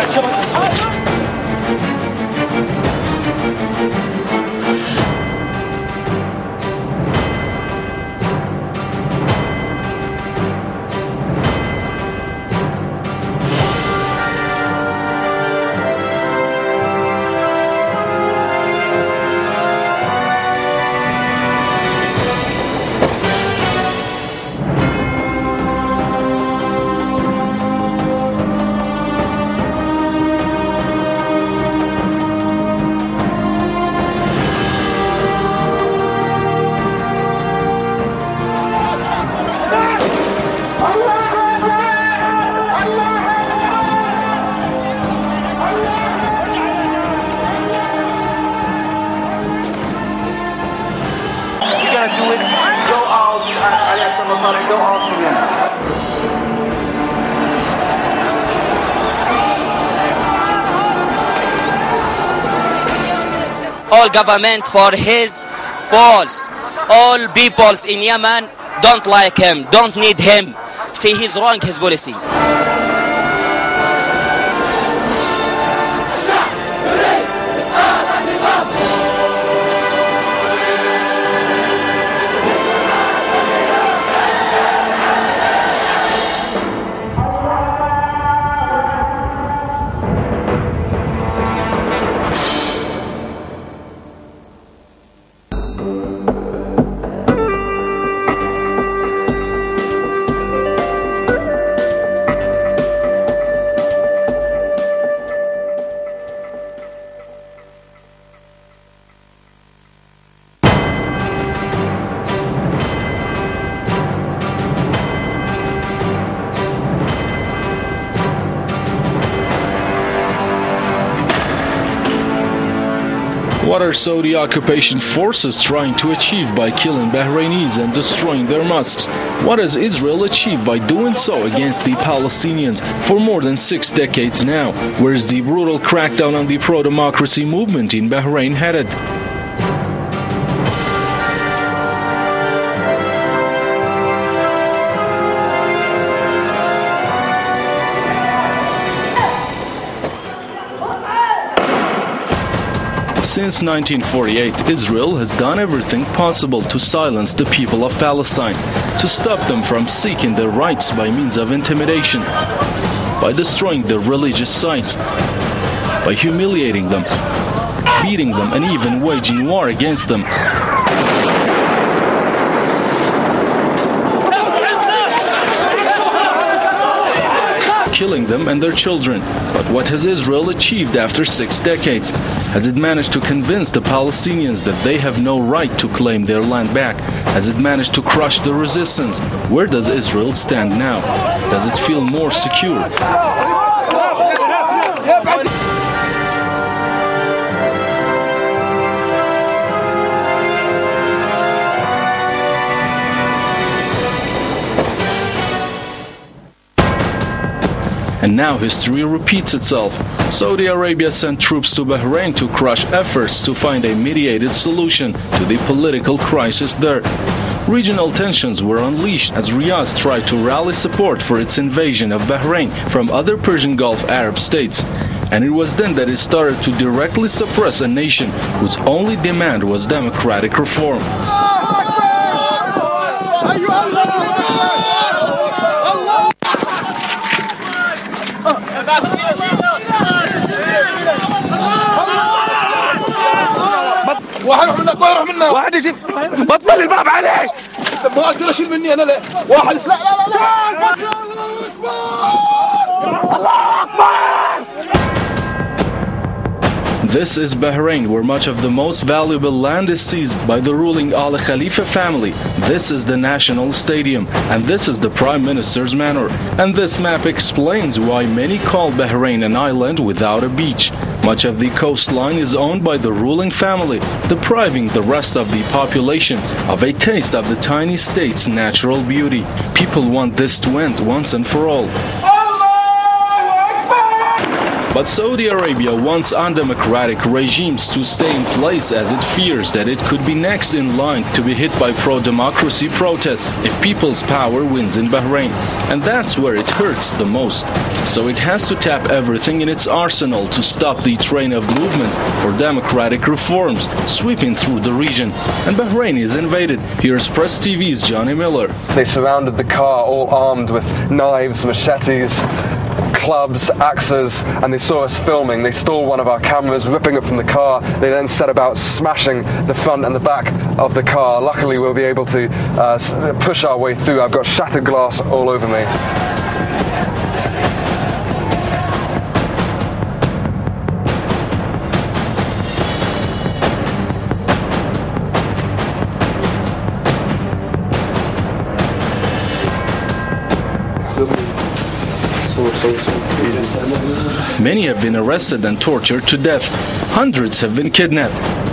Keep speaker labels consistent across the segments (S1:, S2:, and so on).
S1: All government for his faults. All peoples in Yemen don't like him, don't need him. See, he's wrong, his policy.
S2: What are Saudi occupation forces trying to achieve by killing Bahrainis and destroying their mosques? What has Israel achieved by doing so against the Palestinians for more than 6 decades now? Where is the brutal crackdown on the pro-democracy movement in Bahrain headed? Since 1948, Israel has done everything possible to silence the people of Palestine, to stop them from seeking their rights by means of intimidation, by destroying their religious sites, by humiliating them, beating them, and even waging war against them. Killing them and their children. But what has Israel achieved after 6 decades? Has it managed to convince the Palestinians that they have no right to claim their land back? Has it managed to crush the resistance? Where does Israel stand now? Does it feel more secure? And now history repeats itself. Saudi Arabia sent troops to Bahrain to crush efforts to find a mediated solution to the political crisis there. Regional tensions were unleashed as Riyadh tried to rally support for its invasion of Bahrain from other Persian Gulf Arab states. And it was then that it started to directly suppress a nation whose only demand was democratic reform.
S3: واحد يجيب بطل الباب عليه ما اقدر اشيل مني انا لا واحد لا لا الله اكبر.
S2: This is Bahrain, where much of the most valuable land is seized by the ruling Al Khalifa family. This is the national stadium, and this is the Prime Minister's manor. And this map explains why many call Bahrain an island without a beach. Much of the coastline is owned by the ruling family, depriving the rest of the population of a taste of the tiny state's natural beauty. People want this to end once and for all. But Saudi Arabia wants undemocratic regimes to stay in place as it fears that it could be next in line to be hit by pro-democracy protests if people's power wins in Bahrain. And that's where it hurts the most. So it has to tap everything in its arsenal to stop the train of movement for democratic reforms sweeping through the region. And Bahrain is invaded. Here's Press TV's Johnny Miller.
S4: They surrounded the car, all armed with knives, machetes, clubs, axes, and they saw us filming. They stole one of our cameras, ripping it from the car. They then set about smashing the front and the back of the car. Luckily, we'll be able to push our way through. I've got shattered glass all over me.
S2: Many have been arrested and tortured to death. Hundreds have been kidnapped.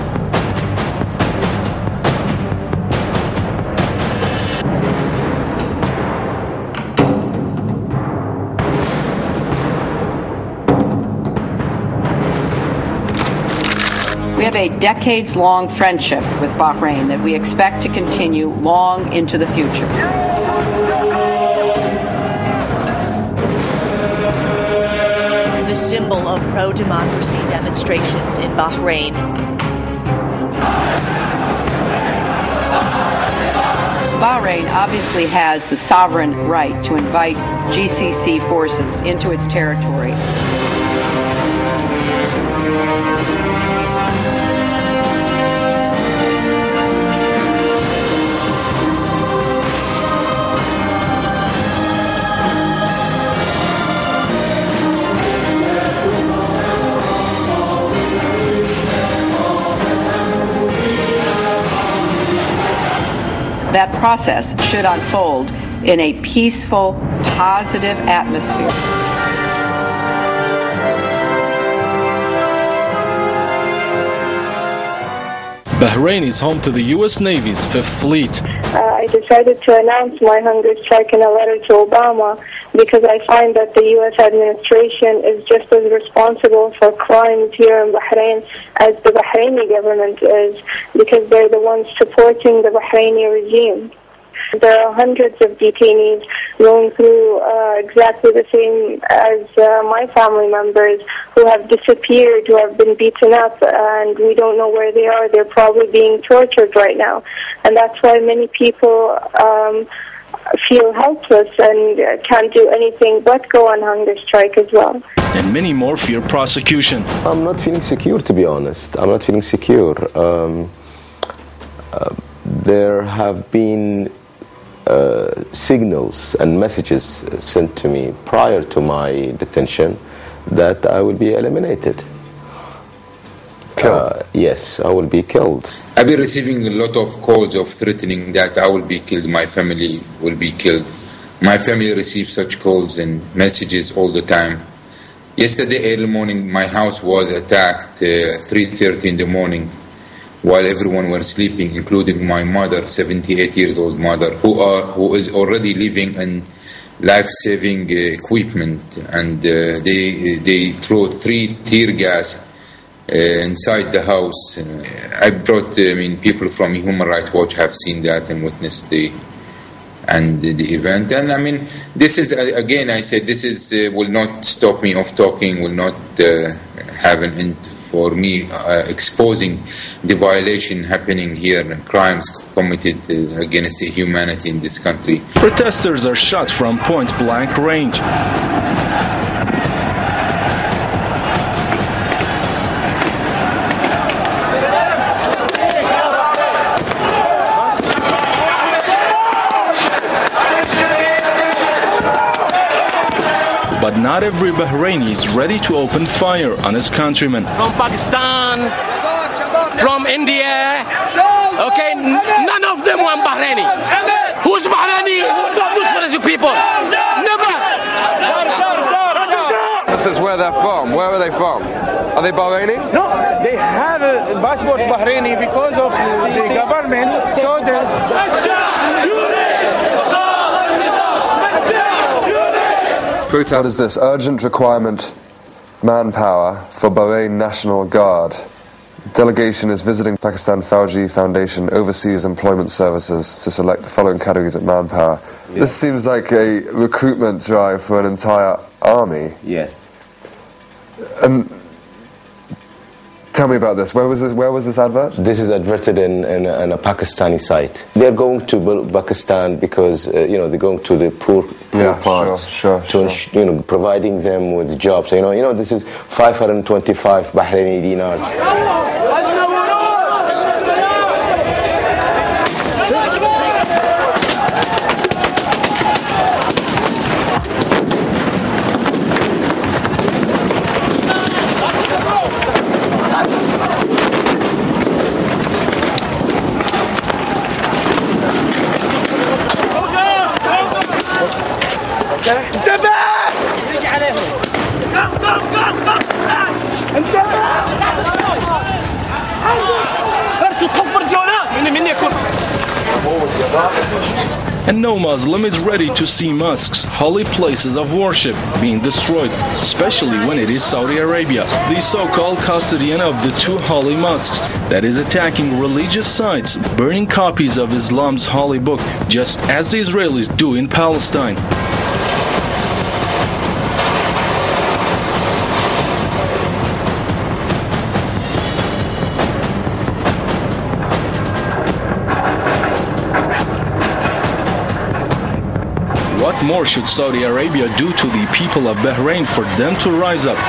S5: We have a decades-long friendship with Bahrain that we expect to continue long into the future.
S6: The symbol of pro-democracy demonstrations in Bahrain.
S5: Bahrain obviously has the sovereign right to invite GCC forces into its territory. That process should unfold in a peaceful, positive atmosphere.
S2: Bahrain is home to the U.S. Navy's 5th Fleet.
S7: I decided to announce my hunger strike in a letter to Obama because I find that the U.S. administration is just as responsible for crimes here in Bahrain as the Bahraini government is, because they're the ones supporting the Bahraini regime. There are hundreds of detainees going through exactly the same as my family members who have disappeared, who have been beaten up, and we don't know where they are. They're probably being tortured right now. And that's why many people feel helpless and can't do anything but go on hunger strike as well.
S2: And many more fear prosecution.
S8: I'm not feeling secure, to be honest. I'm not feeling secure. There have been signals and messages sent to me prior to my detention that I will be eliminated. Yes, I will be killed.
S9: I've been receiving a lot of calls of threatening that I will be killed, my family will be killed. My family receives such calls and messages all the time. Yesterday early morning, my house was attacked 3:30 in the morning while everyone was sleeping, including my mother, 78 years old mother, who is already living in life-saving equipment, and they threw 3 tear gas inside the house. I brought people from Human Rights Watch have seen that and witnessed the event. And this is, again, I said, this is will not stop me of talking, will not have an end for me exposing the violation happening here and crimes committed against humanity in this country.
S2: Protesters are shot from point-blank range. But not every Bahraini is ready to open fire on his countrymen.
S10: From Pakistan, from India, okay, none of them want Bahraini. Who's Bahraini? Who's for you people? Never!
S4: This is where they're from. Where are they from? Are they Bahraini?
S11: No, they have a passport Bahraini because of the government. So
S4: What is this? Urgent requirement manpower for Bahrain National Guard. Delegation is visiting Pakistan Fauji Foundation Overseas Employment Services to select the following categories of manpower.
S8: Yeah.
S4: This seems like a recruitment drive for an entire army.
S8: Yes.
S4: And tell me about this. Where was this advert?
S8: This is advertised in a Pakistani site. They're going to Pakistan because they're going to the poor parts,
S4: sure.
S8: Providing them with jobs. This is 525 Bahraini dinars.
S2: And no Muslim is ready to see mosques, holy places of worship, being destroyed, especially when it is Saudi Arabia, the so-called custodian of the two holy mosques, that is attacking religious sites, burning copies of Islam's holy book, just as the Israelis do in Palestine. What more should Saudi Arabia do to the people of Bahrain for them to rise up?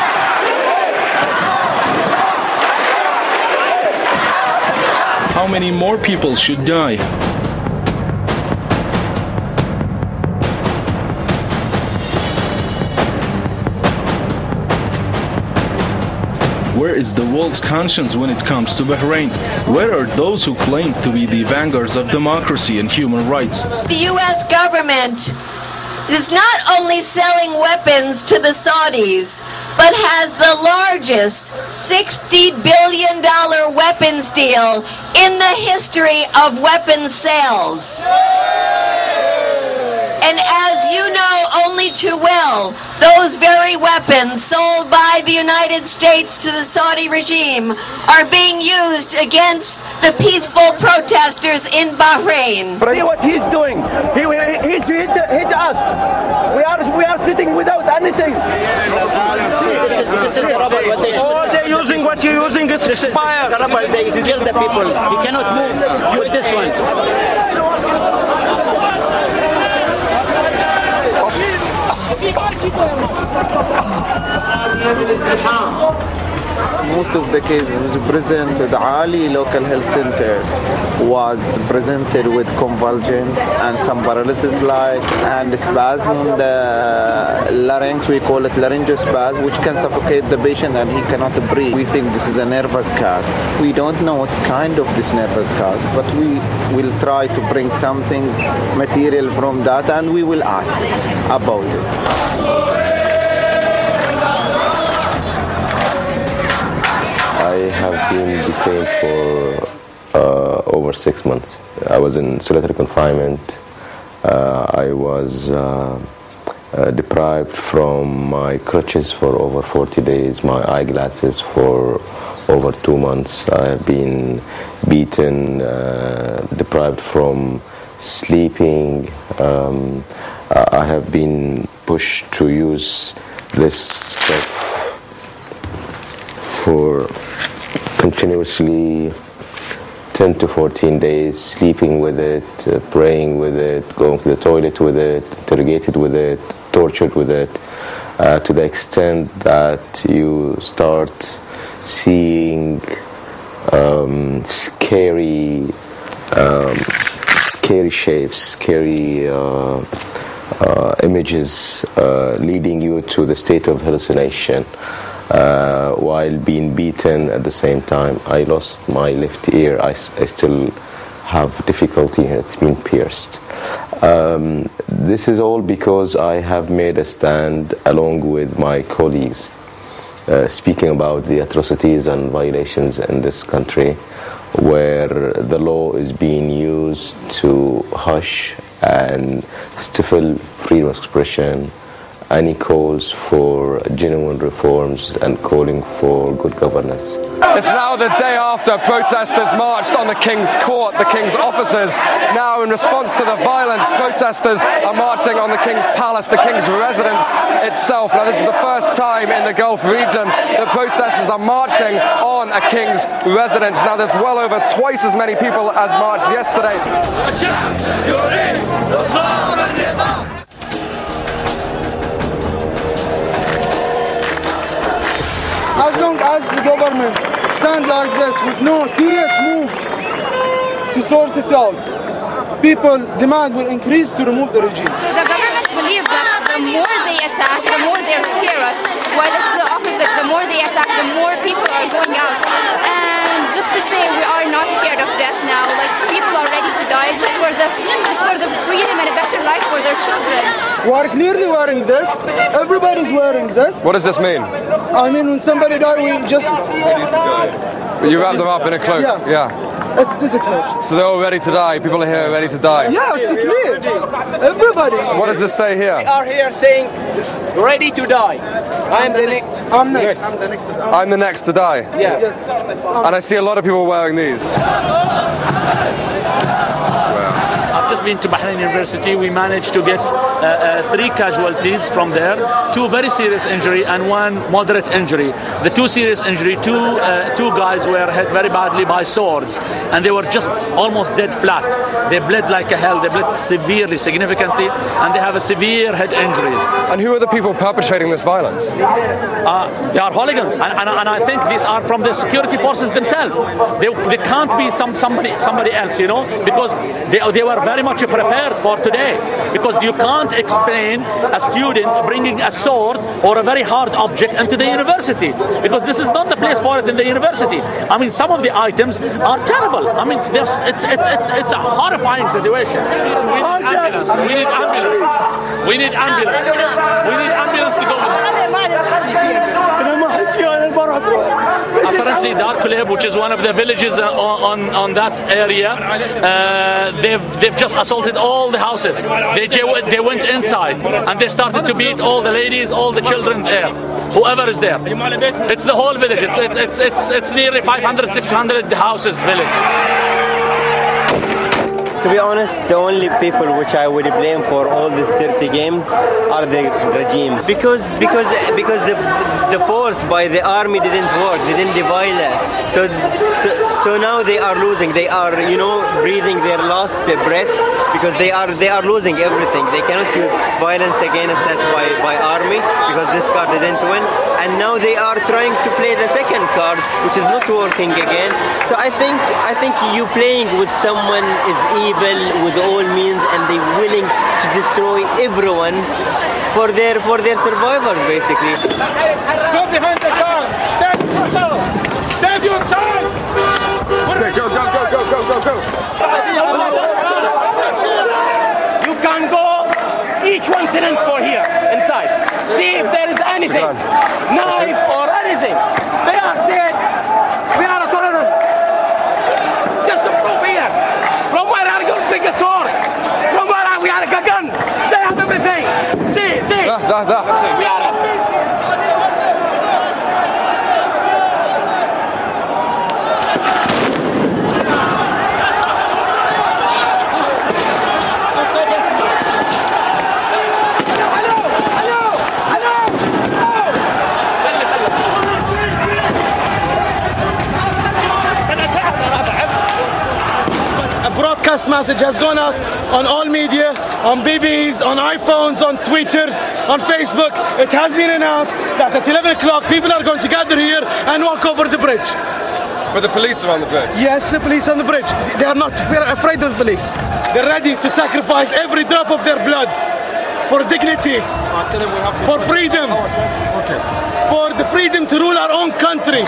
S2: How many more people should die? Where is the world's conscience when it comes to Bahrain? Where are those who claim to be the vanguards of democracy and human rights?
S12: The U.S. government is not only selling weapons to the Saudis, but has the largest $60 billion weapons deal in the history of weapons sales. And as you know only too well, those very weapons sold by the United States to the Saudi regime are being used against the peaceful protesters in Bahrain.
S3: See what he's doing. He's hit us. We are sitting without anything.
S13: This is terrible what they should.
S3: All they're using, what you're using is expired.
S13: They kill the people. He cannot move with this one.
S14: Most of the cases was presented Ali local health centers was presented with convulsions and some paralysis like and spasm on the larynx, we call it laryngospasm, which can suffocate the patient and he cannot breathe. We think this is a nervous cause. We don't know what's kind of this nervous cause, but we will try to bring something material from that and we will ask about it.
S8: I have been detained for over 6 months. I was in solitary confinement. I was deprived from my crutches for over 40 days, my eyeglasses for over 2 months. I have been beaten, deprived from sleeping. I have been pushed to use this stuff for continuously 10 to 14 days, sleeping with it, praying with it, going to the toilet with it, interrogated with it, tortured with it, to the extent that you start seeing scary shapes, scary images leading you to the state of hallucination. While being beaten at the same time. I lost my left ear. I still have difficulty here. It's been pierced. This is all because I have made a stand along with my colleagues speaking about the atrocities and violations in this country, where the law is being used to hush and stifle freedom of expression any calls for genuine reforms and calling for good governance.
S4: It's now the day after protesters marched on the King's Court, the King's offices. Now, in response to the violence, protesters are marching on the King's Palace, the King's residence itself. Now, this is the first time in the Gulf region that protesters are marching on a King's residence. Now, there's well over twice as many people as marched yesterday.
S15: As long as the government stand like this with no serious move to sort it out, people demand will increase to remove the regime.
S16: So the government believe that the more they attack, the more they scare us, while it's the opposite. The more they attack, the more people are going out. And just to say, we are not scared of death now. Like, people are ready to die just for the freedom and a better life for their children.
S15: We are clearly wearing this. Everybody's wearing this.
S4: What does this mean?
S15: I mean, when somebody dies, we just...
S4: You wrap them up in a cloak?
S15: Yeah. This is a cloak.
S4: So they're all ready to die? People are here ready to die?
S15: Yeah, it's clear. Everybody.
S4: What does this say here?
S11: We are here saying, ready to die. I'm the next.
S15: I'm next.
S4: I'm the next to die?
S15: Yes.
S4: And I see a lot of people wearing these.
S17: I've just been to Bahrain University. We managed to get 3 casualties from there, 2 very serious injury and 1 moderate injury. The 2 serious injury, two guys were hit very badly by swords, and they were just almost dead flat. They bled like a hell. They bled severely, significantly, and they have a severe head injuries.
S4: And who are the people perpetrating this violence?
S17: They are hooligans, and I think these are from the security forces themselves. They can't be somebody else, you know, because they were very much prepared for today. Because you can't explain a student bringing a sword or a very hard object into the university, because this is not the place for it in the university. I mean, some of the items are terrible. I mean, it's a horrifying situation. We need ambulance. We need ambulance. We need ambulance. We need ambulance to go with. Apparently, Darkuleb, which is one of the villages on that area, they've just assaulted all the houses. They went inside and they started to beat all the ladies, all the children there, whoever is there. It's the whole village. It's nearly 500, 600 houses village.
S18: To be honest, the only people which I would blame for all these dirty games are the regime, because the force by the army didn't work, didn't divide us. So now they are losing. They are, you know, breathing their last breaths, because they are losing everything. They cannot use violence against us by army, because this card didn't win, and now they are trying to play the second card, which is not working again. So I think you playing with someone is evil with all means, and they willing to destroy everyone for their survival, basically.
S11: Go behind the car. Save your time.
S4: Okay, go.
S10: You can go each one tenant for here inside. See if there is anything, knife or anything. They are saying we are a terrorist. Just to prove here. From where are you big a sword? From where are we are a gun? They have everything. See. We are a
S15: broadcast message has gone out on all media, on BBs, on iPhones, on Twitters, on Facebook. It has been announced that at 11 o'clock people are going to gather here and walk over the bridge.
S4: But the police are on the bridge?
S15: Yes, the police on the bridge. They are not afraid of the police. They're ready to sacrifice every drop of their blood for dignity, for freedom, for the freedom to rule our own country.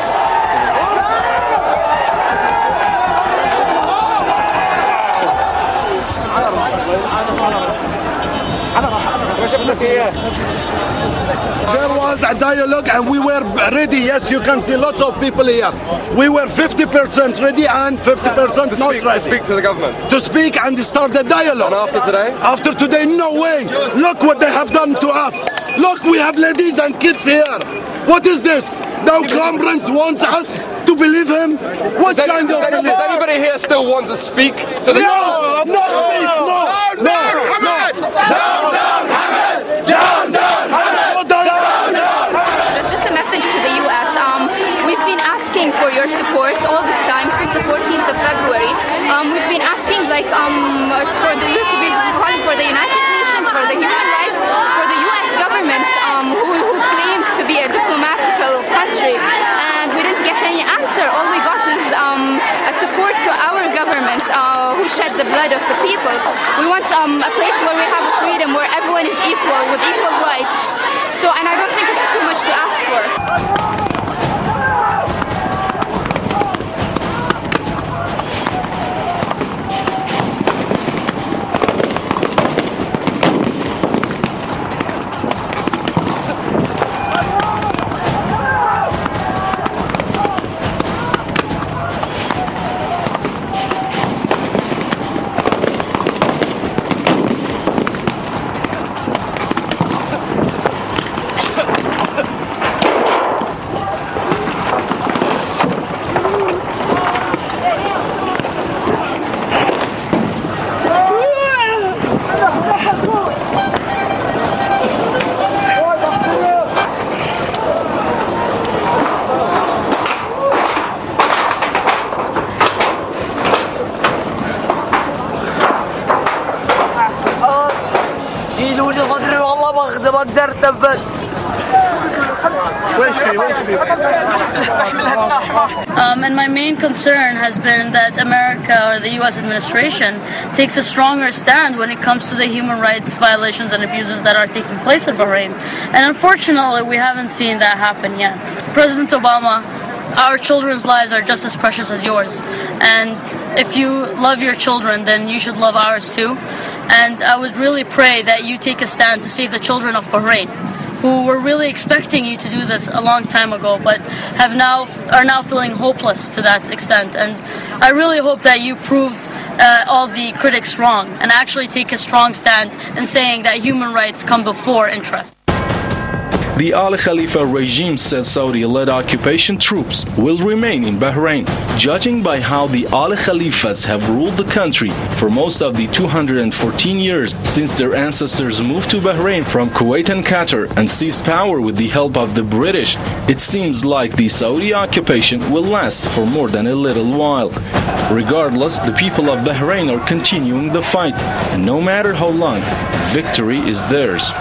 S3: There was a dialogue and we were ready. Yes, you can see lots of people here. We were 50% ready and 50% not ready.
S4: To speak to the government?
S3: To speak and start the dialogue.
S4: And after today?
S3: After today, no way. Look what they have done to us. Look, we have ladies and kids here. What is this? Now Crown Prince wants us to believe him? What kind of belief?
S4: Does anybody here still want to speak to the...
S3: No! No!
S15: Down, Hamad! Down, Hamad! Down, Hamad!
S16: Just a message to the U.S. We've been asking for your support all this time since the 14th of February. We've been asking we've been calling for the United Nations, for the human rights, for the U.S. government who claims to be a diplomatical country, and we didn't get any answer. All we got is a support to our government who shed the blood of the people. We want a place where we have a freedom, where everyone is equal, with equal rights. And I don't think it's too much to ask for.
S19: And my main concern has been that America or the U.S. administration takes a stronger stand when it comes to the human rights violations and abuses that are taking place in Bahrain. And unfortunately, we haven't seen that happen yet. President Obama, our children's lives are just as precious as yours. And if you love your children, then you should love ours too. And I would really pray that you take a stand to save the children of Bahrain, who were really expecting you to do this a long time ago, but are now feeling hopeless to that extent. And I really hope that you prove all the critics wrong and actually take a strong stand in saying that human rights come before interest.
S2: The Al Khalifa regime said Saudi-led occupation troops will remain in Bahrain. Judging by how the Al Khalifas have ruled the country for most of the 214 years since their ancestors moved to Bahrain from Kuwait and Qatar and seized power with the help of the British, it seems like the Saudi occupation will last for more than a little while. Regardless, the people of Bahrain are continuing the fight, and no matter how long, victory is theirs.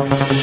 S6: Bahrain.